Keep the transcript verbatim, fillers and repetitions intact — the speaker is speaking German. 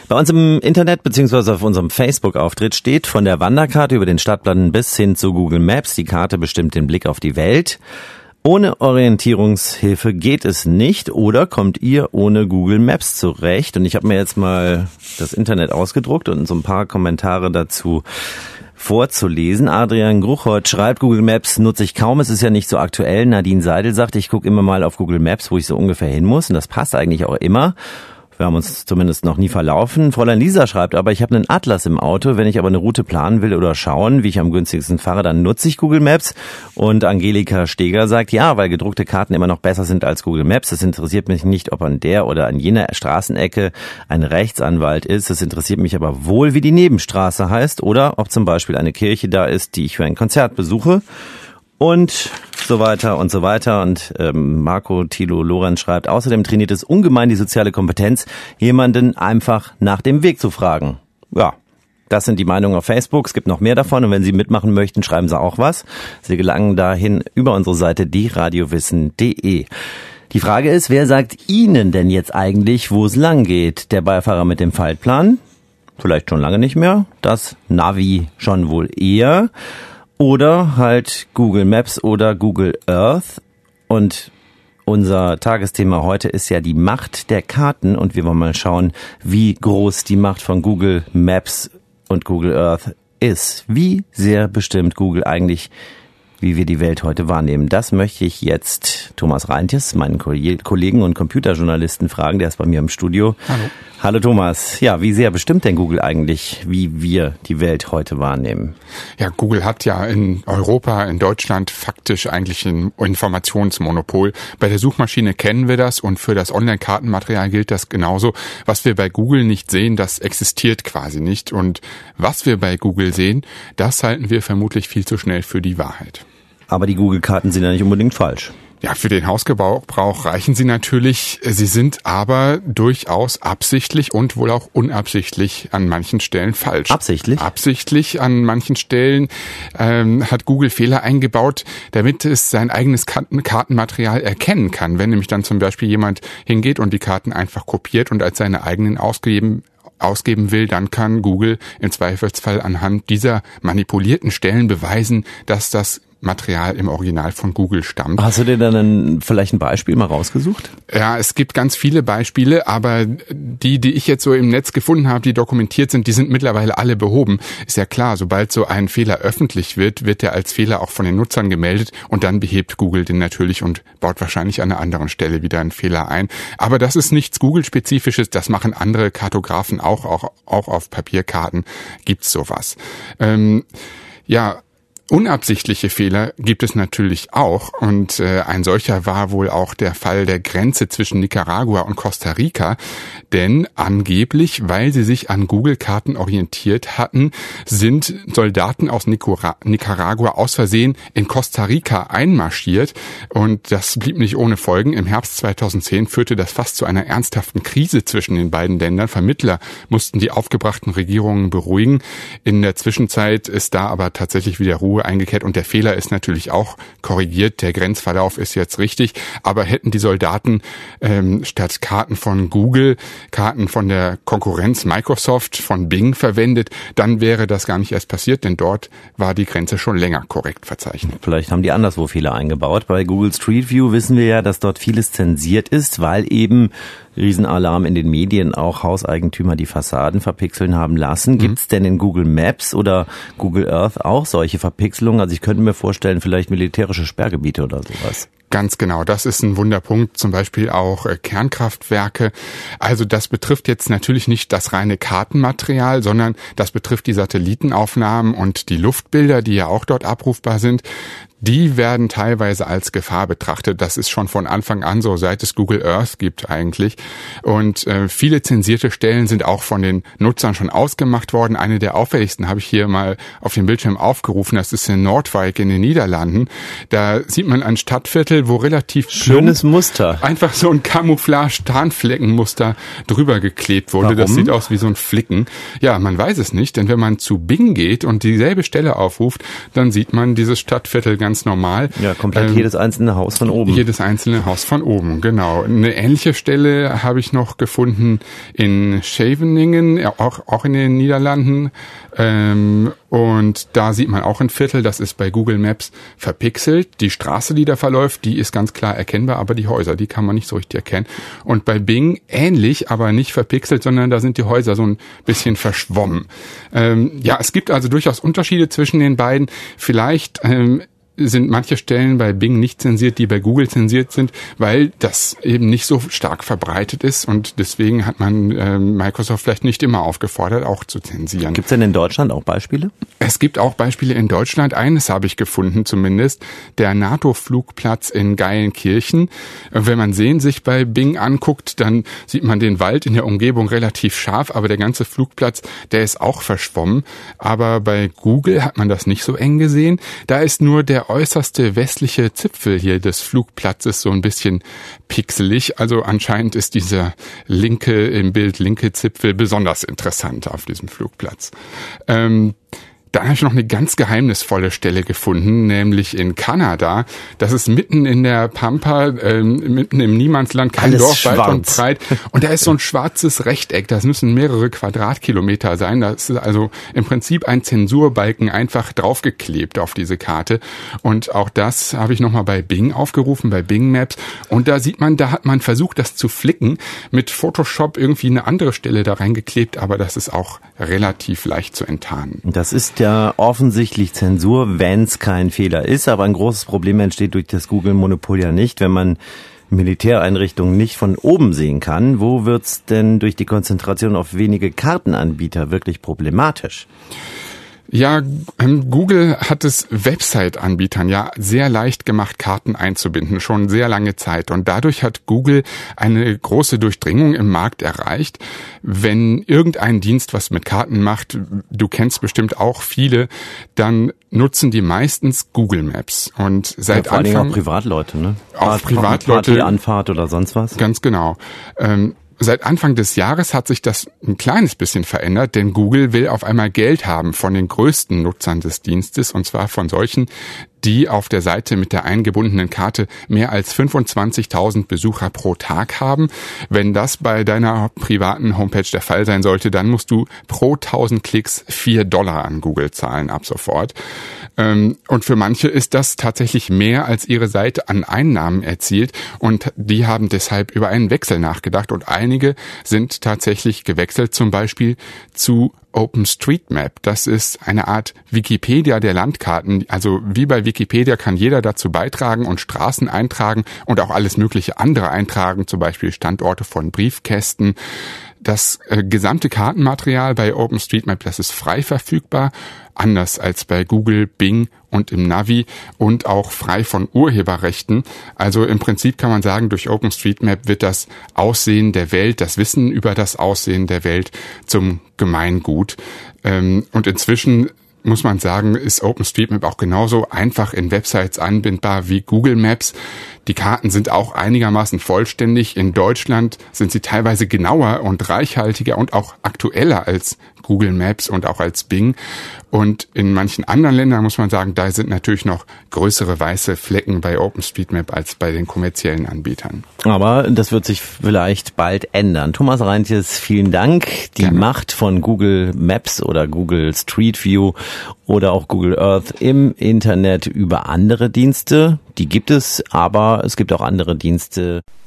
Bei uns im Internet bzw. auf unserem Facebook-Auftritt steht von der Wanderkarte über den Stadtplan bis hin zu Google Maps. Die Karte bestimmt den Blick auf die Welt. Ohne Orientierungshilfe geht es nicht, oder kommt ihr ohne Google Maps zurecht? Und ich habe mir jetzt mal das Internet ausgedruckt und so ein paar Kommentare dazu vorzulesen. Adrian Gruchholz schreibt, Google Maps nutze ich kaum, es ist ja nicht so aktuell. Nadine Seidel sagt, ich gucke immer mal auf Google Maps, wo ich so ungefähr hin muss, und das passt eigentlich auch immer. Wir haben uns zumindest noch nie verlaufen. Fräulein Lisa schreibt aber, ich habe einen Atlas im Auto. Wenn ich aber eine Route planen will oder schauen, wie ich am günstigsten fahre, dann nutze ich Google Maps. Und Angelika Steger sagt, ja, weil gedruckte Karten immer noch besser sind als Google Maps. Es interessiert mich nicht, ob an der oder an jener Straßenecke ein Rechtsanwalt ist. Es interessiert mich aber wohl, wie die Nebenstraße heißt oder ob zum Beispiel eine Kirche da ist, die ich für ein Konzert besuche. Und so weiter und so weiter. Und ähm, Marco Thilo Lorenz schreibt, außerdem trainiert es ungemein die soziale Kompetenz, jemanden einfach nach dem Weg zu fragen. Ja, das sind die Meinungen auf Facebook. Es gibt noch mehr davon. Und wenn Sie mitmachen möchten, schreiben Sie auch was. Sie gelangen dahin über unsere Seite die radiowissen punkt de. Die Frage ist, wer sagt Ihnen denn jetzt eigentlich, wo es lang geht? Der Beifahrer mit dem Faltplan? Vielleicht schon lange nicht mehr. Das Navi schon wohl eher. Oder halt Google Maps oder Google Earth. Und unser Tagesthema heute ist ja die Macht der Karten. Und wir wollen mal schauen, wie groß die Macht von Google Maps und Google Earth ist. Wie sehr bestimmt Google eigentlich, wie wir die Welt heute wahrnehmen. Das möchte ich jetzt Thomas Reintjes, meinen Kollegen und Computerjournalisten, fragen. Der ist bei mir im Studio. Hallo. Hallo Thomas. Ja, wie sehr bestimmt denn Google eigentlich, wie wir die Welt heute wahrnehmen? Ja, Google hat ja in Europa, in Deutschland faktisch eigentlich ein Informationsmonopol. Bei der Suchmaschine kennen wir das und für das Online-Kartenmaterial gilt das genauso. Was wir bei Google nicht sehen, das existiert quasi nicht. Und was wir bei Google sehen, das halten wir vermutlich viel zu schnell für die Wahrheit. Aber die Google-Karten sind ja nicht unbedingt falsch. Ja, für den Hausgebrauch reichen sie natürlich. Sie sind aber durchaus absichtlich und wohl auch unabsichtlich an manchen Stellen falsch. Absichtlich? Absichtlich an manchen Stellen ähm, hat Google Fehler eingebaut, damit es sein eigenes Kartenmaterial erkennen kann. Wenn nämlich dann zum Beispiel jemand hingeht und die Karten einfach kopiert und als seine eigenen ausgegeben ausgeben will, dann kann Google im Zweifelsfall anhand dieser manipulierten Stellen beweisen, dass das Material im Original von Google stammt. Hast du dir dann ein, vielleicht ein Beispiel mal rausgesucht? Ja, es gibt ganz viele Beispiele, aber die, die ich jetzt so im Netz gefunden habe, die dokumentiert sind, die sind mittlerweile alle behoben. Ist ja klar, sobald so ein Fehler öffentlich wird, wird er als Fehler auch von den Nutzern gemeldet und dann behebt Google den natürlich und baut wahrscheinlich an einer anderen Stelle wieder einen Fehler ein. Aber das ist nichts Google-spezifisches, das machen andere Kartografen auch, auch, auch auf Papierkarten gibt's sowas. Ähm, ja, Unabsichtliche Fehler gibt es natürlich auch und äh, ein solcher war wohl auch der Fall der Grenze zwischen Nicaragua und Costa Rica, denn angeblich, weil sie sich an Google-Karten orientiert hatten, sind Soldaten aus Nicora- Nicaragua aus Versehen in Costa Rica einmarschiert und das blieb nicht ohne Folgen. Im Herbst zweitausendzehn führte das fast zu einer ernsthaften Krise zwischen den beiden Ländern. Vermittler mussten die aufgebrachten Regierungen beruhigen. In der Zwischenzeit ist da aber tatsächlich wieder Ruhe eingekehrt und der Fehler ist natürlich auch korrigiert. Der Grenzverlauf ist jetzt richtig, aber hätten die Soldaten ähm, statt Karten von Google Karten von der Konkurrenz Microsoft, von Bing verwendet, dann wäre das gar nicht erst passiert, denn dort war die Grenze schon länger korrekt verzeichnet. Vielleicht haben die anderswo Fehler eingebaut. Bei Google Street View wissen wir ja, dass dort vieles zensiert ist, weil eben Riesenalarm in den Medien auch Hauseigentümer die Fassaden verpixeln haben lassen. Mhm. Gibt es denn in Google Maps oder Google Earth auch solche Verpixelungen? Also ich könnte mir vorstellen, vielleicht militärische Sperrgebiete oder sowas. Ganz genau, das ist ein Wunderpunkt, zum Beispiel auch äh, Kernkraftwerke. Also das betrifft jetzt natürlich nicht das reine Kartenmaterial, sondern das betrifft die Satellitenaufnahmen und die Luftbilder, die ja auch dort abrufbar sind. Die werden teilweise als Gefahr betrachtet. Das ist schon von Anfang an so, seit es Google Earth gibt eigentlich. Und äh, viele zensierte Stellen sind auch von den Nutzern schon ausgemacht worden. Eine der auffälligsten habe ich hier mal auf dem Bildschirm aufgerufen. Das ist in Noordwijk in den Niederlanden. Da sieht man ein Stadtviertel, wo relativ schönes Muster, einfach so ein Camouflage-Tarnfleckenmuster drüber geklebt wurde. Warum? Das sieht aus wie so ein Flicken. Ja, man weiß es nicht, denn wenn man zu Bing geht und dieselbe Stelle aufruft, dann sieht man dieses Stadtviertel ganz ganz normal. Ja, komplett ähm, jedes einzelne Haus von oben. Jedes einzelne Haus von oben, genau. Eine ähnliche Stelle habe ich noch gefunden in Scheveningen, auch, auch in den Niederlanden. Ähm, und da sieht man auch ein Viertel, das ist bei Google Maps verpixelt. Die Straße, die da verläuft, die ist ganz klar erkennbar, aber die Häuser, die kann man nicht so richtig erkennen. Und bei Bing ähnlich, aber nicht verpixelt, sondern da sind die Häuser so ein bisschen verschwommen. Ähm, ja, es gibt also durchaus Unterschiede zwischen den beiden. Vielleicht ähm, sind manche Stellen bei Bing nicht zensiert, die bei Google zensiert sind, weil das eben nicht so stark verbreitet ist und deswegen hat man äh, Microsoft vielleicht nicht immer aufgefordert, auch zu zensieren. Gibt es denn in Deutschland auch Beispiele? Es gibt auch Beispiele in Deutschland. Eines habe ich gefunden zumindest, der NATO-Flugplatz in Geilenkirchen. Wenn man Seen sich bei Bing anguckt, dann sieht man den Wald in der Umgebung relativ scharf, aber der ganze Flugplatz, der ist auch verschwommen. Aber bei Google hat man das nicht so eng gesehen. Da ist nur der äußerste westliche Zipfel hier des Flugplatzes so ein bisschen pixelig. Also anscheinend ist dieser linke, im Bild linke Zipfel besonders interessant auf diesem Flugplatz. Ähm, Dann habe ich noch eine ganz geheimnisvolle Stelle gefunden, nämlich in Kanada. Das ist mitten in der Pampa, ähm, mitten im Niemandsland, kein Alles Dorf, weit und schwarz. breit. Und da ist so ein schwarzes Rechteck, das müssen mehrere Quadratkilometer sein. Das ist also im Prinzip ein Zensurbalken einfach draufgeklebt auf diese Karte. Und auch das habe ich nochmal bei Bing aufgerufen, bei Bing Maps. Und da sieht man, da hat man versucht, das zu flicken, mit Photoshop irgendwie eine andere Stelle da reingeklebt, aber das ist auch relativ leicht zu enttarnen. Das ist ja offensichtlich Zensur, wenn es kein Fehler ist, aber ein großes Problem entsteht durch das Google-Monopol ja nicht, wenn man Militäreinrichtungen nicht von oben sehen kann. Wo wird's denn durch die Konzentration auf wenige Kartenanbieter wirklich problematisch? Ja, Google hat es Website-Anbietern ja sehr leicht gemacht, Karten einzubinden, schon sehr lange Zeit. Und dadurch hat Google eine große Durchdringung im Markt erreicht. Wenn irgendein Dienst was mit Karten macht, du kennst bestimmt auch viele, dann nutzen die meistens Google Maps. Und seit ja, vor Anfang allem auch Privatleute, ne? Auch Privatleute. Party-Anfahrt oder sonst was? Ganz genau. Ähm, Seit Anfang des Jahres hat sich das ein kleines bisschen verändert, denn Google will auf einmal Geld haben von den größten Nutzern des Dienstes, und zwar von solchen, die auf der Seite mit der eingebundenen Karte mehr als fünfundzwanzigtausend Besucher pro Tag haben. Wenn das bei deiner privaten Homepage der Fall sein sollte, dann musst du pro tausend Klicks vier Dollar an Google zahlen ab sofort. Und für manche ist das tatsächlich mehr, als ihre Seite an Einnahmen erzielt, und die haben deshalb über einen Wechsel nachgedacht, und einige sind tatsächlich gewechselt, zum Beispiel zu OpenStreetMap. Das ist eine Art Wikipedia der Landkarten. Also wie bei Wikipedia kann jeder dazu beitragen und Straßen eintragen und auch alles mögliche andere eintragen, zum Beispiel Standorte von Briefkästen. Das äh, gesamte Kartenmaterial bei OpenStreetMap, das ist frei verfügbar, anders als bei Google, Bing und im Navi, und auch frei von Urheberrechten. Also im Prinzip kann man sagen, durch OpenStreetMap wird das Aussehen der Welt, das Wissen über das Aussehen der Welt zum Gemeingut. Ähm, und inzwischen muss man sagen, ist OpenStreetMap auch genauso einfach in Websites anbindbar wie Google Maps. Die Karten sind auch einigermaßen vollständig. In Deutschland sind sie teilweise genauer und reichhaltiger und auch aktueller als Google Maps und auch als Bing. Und in manchen anderen Ländern muss man sagen, da sind natürlich noch größere weiße Flecken bei OpenStreetMap als bei den kommerziellen Anbietern. Aber das wird sich vielleicht bald ändern. Thomas Reintjes, vielen Dank. Die Gerne. Macht von Google Maps oder Google Street View oder auch Google Earth im Internet über andere Dienste, die gibt es, aber es gibt auch andere Dienste.